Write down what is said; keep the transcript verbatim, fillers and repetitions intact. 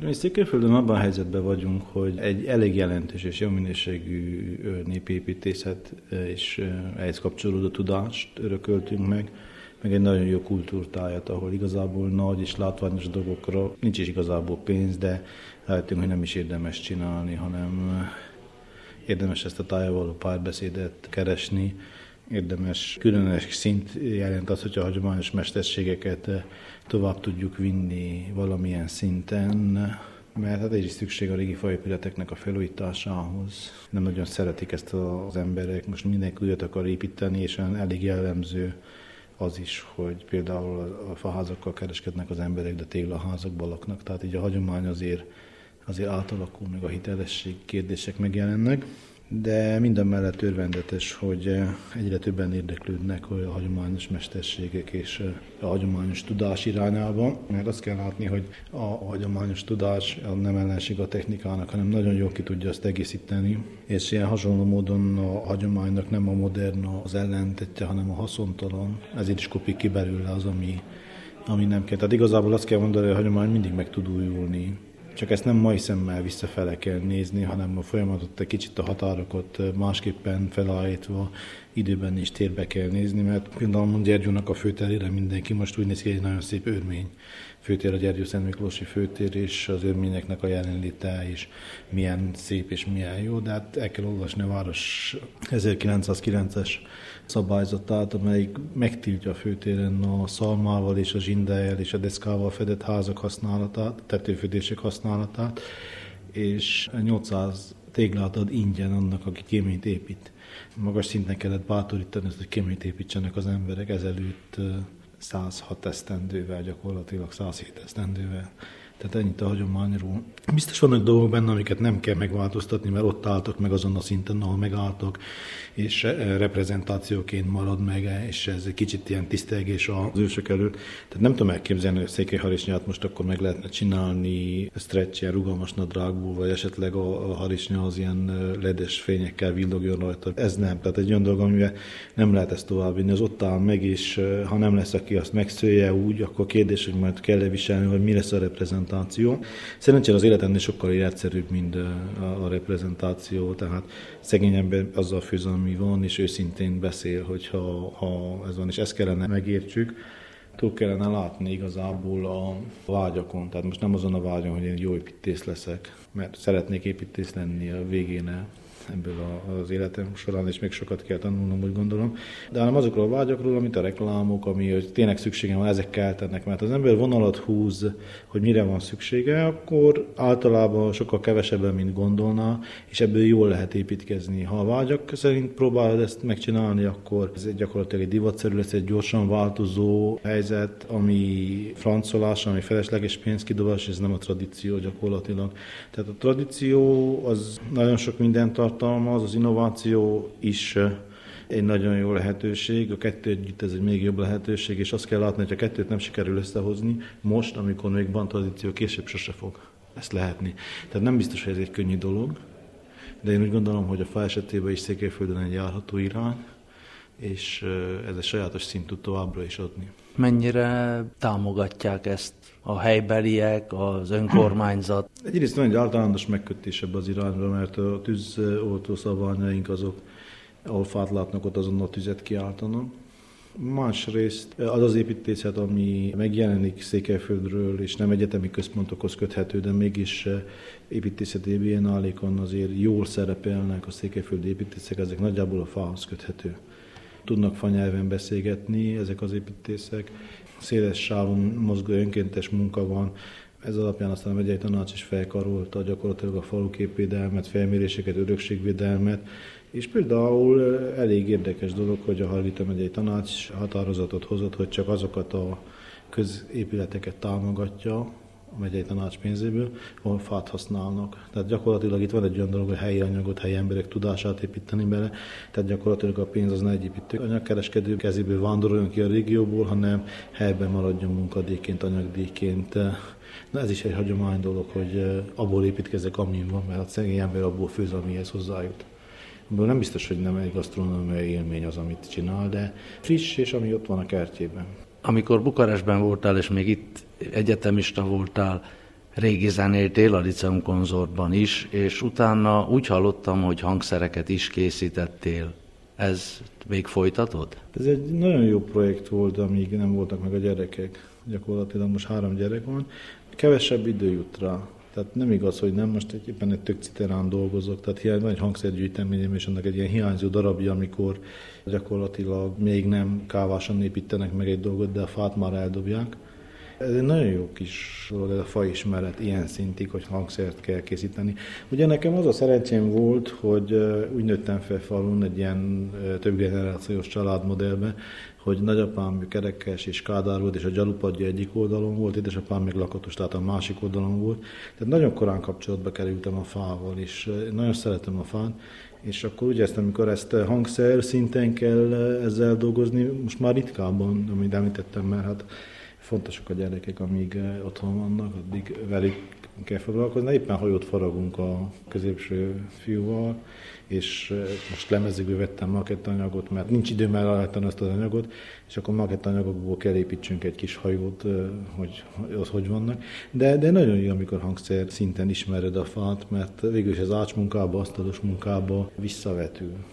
Mi Székelyföldön abban a helyzetben vagyunk, hogy egy elég jelentős és jó minőségű népépítészet és ehhez kapcsolódó tudást örököltünk meg, meg egy nagyon jó kultúrtájat, ahol igazából nagy és látványos dolgokra nincs is igazából pénz, de rájöttünk, hogy nem is érdemes csinálni, hanem érdemes ezt a tájával való párbeszédet keresni, érdemes különös szint jelent az, hogy a hagyományos mesterségeket tovább tudjuk vinni valamilyen szinten, mert hát is szükség a régi faépületeknek a felújításához. Nem nagyon szeretik ezt az emberek, most mindenki újat akar építeni, és elég jellemző az is, hogy például a faházakkal kereskednek az emberek, de téglaházakban laknak, tehát így a hagyomány azért, azért átalakul, meg a hitelesség kérdések megjelennek. De minden mellett örvendetes, hogy egyre többen érdeklődnek hogy a hagyományos mesterségek és a hagyományos tudás irányába, mert azt kell látni, hogy a hagyományos tudás nem ellenség a technikának, hanem nagyon jól ki tudja azt egészíteni, és ilyen hasonló módon a hagyománynak nem a modern az ellentetje, hanem a haszontalan, ezért is kopik ki belőle az, ami, ami nem kell. Tehát igazából azt kell mondani, hogy a hagyomány mindig meg tud újulni. Csak ezt nem mai szemmel visszafele kell nézni, hanem a folyamatot egy kicsit a határokat másképpen felállítva időben is térbe kell nézni, mert például Gyergyónak a főterére mindenki most úgy néz ki, egy nagyon szép örmény főtér, a Gyergyó-Szent Miklósi főtér, és az örményeknek a jelenléte is milyen szép és milyen jó, de hát el kell olvasni a város ezerkilencszázkilences szabályzatát, amelyik megtiltja a főtéren a szalmával és a zsindelyel és a deszkával fedett házak használatát, tetőfedések használatát, és nyolcszáz téglát ad ingyen annak, aki kéményt épít. Magas szinten kellett bátorítani azt, hogy kéményt építsenek az emberek, ezelőtt százhat esztendővel, gyakorlatilag százhét esztendővel. Tehát ennyit a hagyományról. Biztos vannak dolgok benne, amiket nem kell megváltoztatni, mert ott álltak meg azon a szinten, ahol megálltak, és reprezentációként marad meg, és ez egy kicsit ilyen tisztelgés az ősök előtt. Tehát nem tudom elképzelni, hogy székelyharisnyát most akkor meg lehetne csinálni stretch, ilyen rugalmas nadrágból, vagy esetleg a harisnya az ilyen ledes fényekkel villogjon rajta. Ez nem. Tehát egy olyan dolog, amivel nem lehet ezt továbbvinni. Az ott áll meg, és ha nem lesz, aki azt megszője úgy, akkor kérdés, hogy majd kell-e viselni, hogy mi lesz a reprezentáció. Szerencsére az élet ennél sokkal egyszerűbb, mint a reprezentáció, tehát szegény ember azzal főz, ami van, és őszintén beszél, hogyha ha ez van, és ezt kellene megértsük. Túl kellene látni igazából a vágyakon, tehát most nem azon a vágyon, hogy én jó építész leszek, mert szeretnék építész lenni a végén ebből az életem során, és még sokat kell tanulnom, úgy gondolom. De hanem azokról a vágyakról, mint a reklámok, ami hogy tényleg szükségem van, ezek keltenek, mert az ember vonalat húz, hogy mire van szüksége, akkor általában sokkal kevesebben, mint gondolná, és ebből jól lehet építkezni. Ha a vágyak szerint próbálod ezt megcsinálni, akkor ez gyakorlatilag egy divatszerű lesz, egy gyorsan változó helyzet, ami francolás, ami felesleges pénzkidobás, ez nem a tradíció gyakorlatilag. Tehát a tradíció az nagyon sok mindent tart, az, az innováció is egy nagyon jó lehetőség, a kettő együtt ez egy még jobb lehetőség, és azt kell látni, hogy a kettőt nem sikerül összehozni, most, amikor még van tradíció, később sose fog ezt lehetni. Tehát nem biztos, hogy ez egy könnyű dolog, de én úgy gondolom, hogy a fa esetében is Székelyföldön egy járható irány, és ez egy sajátos szint tud továbbra is adni. Mennyire támogatják ezt a helybeliek, az önkormányzat? Egyrészt van egy általános megkötés ebbe az irányba, mert a tűzoltó szabványaink azok, ahol fát látnak, ott azonnal tüzet kiáltanak. Másrészt az az építészet, ami megjelenik Székelyföldről, és nem egyetemi központokhoz köthető, de mégis építészeti biennálékon azért jól szerepelnek a székelyföldi építészek, ezek nagyjából a fához köthető. Tudnak fanyelven beszélgetni ezek az építészek, széles sávon mozgó önkéntes munka van, ez alapján aztán a megyei tanács is felkarolta gyakorlatilag a faluképvédelmet, felméréseket, örökségvédelmet, és például elég érdekes dolog, hogy a Hargita megyei tanács határozatot hozott, hogy csak azokat a középületeket támogatja a megyei tanács pénzéből, ahol fát használnak. Tehát gyakorlatilag itt van egy olyan dolog, hogy helyi anyagot, helyi emberek tudását építeni bele, tehát gyakorlatilag a pénz az ne egy építő anyagkereskedő kezéből vándoroljon ki a régióból, hanem helyben maradjon munkadíjként, anyagdíjként. Na ez is egy hagyomány dolog, hogy abból építkezek, amin van, mert a szegény ember abból főz, amihez hozzájut. Ebből nem biztos, hogy nem egy gasztronómiai élmény az, amit csinál, de friss, és ami ott van a kertjében. Amikor Bukarestben voltál, és még itt egyetemista voltál, régi zenéltél a Liceum Konzortban is, és utána úgy hallottam, hogy hangszereket is készítettél. Ez még folytatod? Ez egy nagyon jó projekt volt, amíg nem voltak meg a gyerekek. Gyakorlatilag most három gyerek van. Kevesebb idő jut rá. Tehát nem igaz, hogy nem, most éppen egy tök citerán dolgozok, tehát hiány van egy hangszergyűjteményem, és annak egy ilyen hiányzó darabja, amikor gyakorlatilag még nem kávásan építenek meg egy dolgot, de a fát már eldobják. Ez egy nagyon jó kis dolog, ez a faismeret ilyen szintig, hogy hangszert kell készíteni. Ugye nekem az a szerencsém volt, hogy úgy nőttem fel falun egy ilyen többgenerációs családmodellbe, hogy nagyapám Kerekes és Kádár volt, és a Gyalupadja egyik oldalon volt, édesapám még Lakatos, tehát a másik oldalon volt. Tehát nagyon korán kapcsolatba kerültem a fával, és nagyon szeretem a fát. És akkor úgy éreztem, amikor ezt hangszer szinten kell ezzel dolgozni, most már ritkábban, amit említettem, mert hát fontosak a gyerekek, amíg otthon vannak, addig velük kell foglalkozni. Éppen hajót faragunk a középső fiúval, és most lemezikből vettem makettanyagot, mert nincs időm elállítani azt az anyagot, és akkor makettanyagokból kell építsünk egy kis hajót, hogy az hogy vannak. De, de nagyon jó, amikor hangszer szinten ismered a fát, mert végül is az ácsmunkába, asztalos munkába visszavetül.